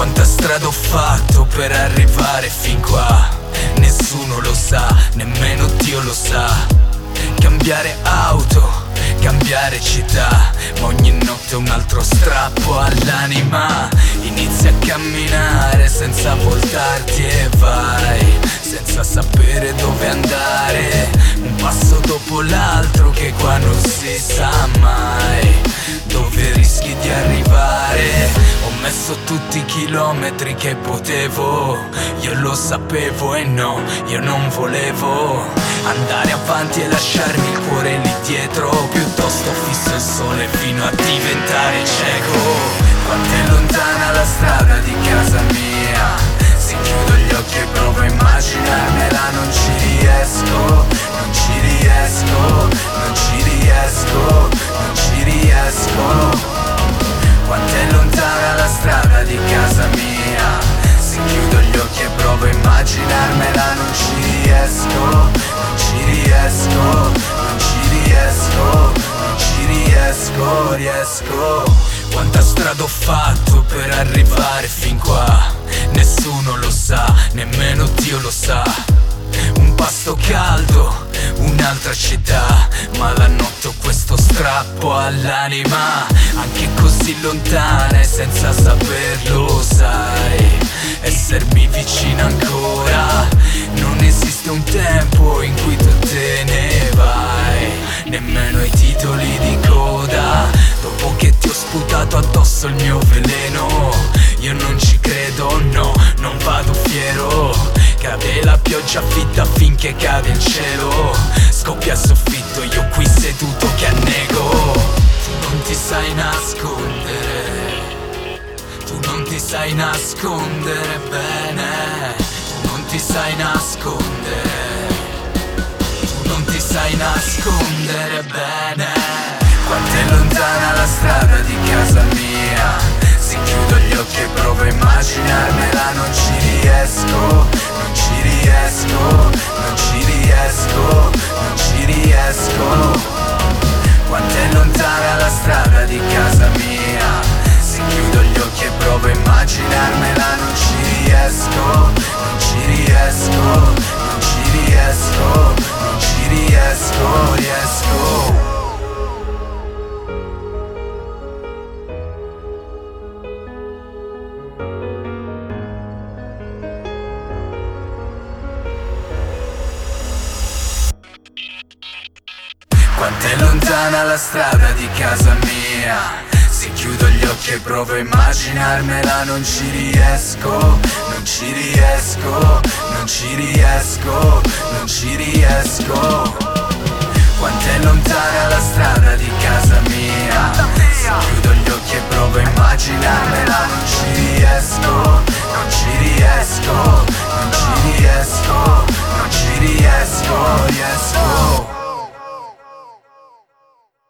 Quanta strada ho fatto per arrivare fin qua, nessuno lo sa, nemmeno Dio lo sa. Cambiare auto, cambiare città, ma ogni notte un altro strappo all'anima. Inizi a camminare senza voltarti e vai, senza sapere dove andare, un passo dopo l'altro che qua non si sa mai dove rischi di arrivare. Ho messo tutti i chilometri che potevo, io lo sapevo e no, io non volevo andare avanti e lasciarmi il cuore lì dietro, piuttosto fisso il sole fino a diventare cieco. Quanto è lontana la strada di casa mia, se chiudo gli occhi e provo a immaginarmela non ci riesco, non ci riesco, non ci riesco, non ci riesco. Quanto è lontana la strada di casa mia, se chiudo gli occhi e provo a immaginarmela non ci riesco, non ci riesco, non ci riesco, non ci riesco. Quanta strada ho fatto per arrivare fin qua, nessuno lo sa, nemmeno Dio lo sa. Un pasto caldo, un'altra città, ma la notte ho questo strappo all'anima. Anche così lontana e senza saperlo sai, essermi vicino ancora. Non esiste un tempo in cui tu te ne vai, nemmeno i titoli di coda. Dopo che ti ho sputato addosso il mio veleno, io non ci credo, no, non vado fiero. Cade la pioggia fitta finché cade il cielo, scoppia il soffitto, io qui seduto che annego. Tu non ti sai nascondere, tu non ti sai nascondere bene, tu non ti sai nascondere, tu non ti sai nascondere bene. Quanto è lontana la strada di casa mia, se chiudo gli occhi e provo a immaginarmela non ci riesco, non ci riesco, non ci riesco, non ci riesco. Quanto è lontana la strada di casa mia, se chiudo gli occhi e provo a immaginarmela non ci riesco, non ci riesco, non ci riesco, non ci riesco. Quanto è lontana la strada di casa mia, se chiudo gli occhi e provo a immaginarmela non ci riesco, non ci riesco, non ci riesco, non ci riesco. Quanto è lontana la strada di casa mia, se chiudo gli occhi e provo a immaginarmela non ci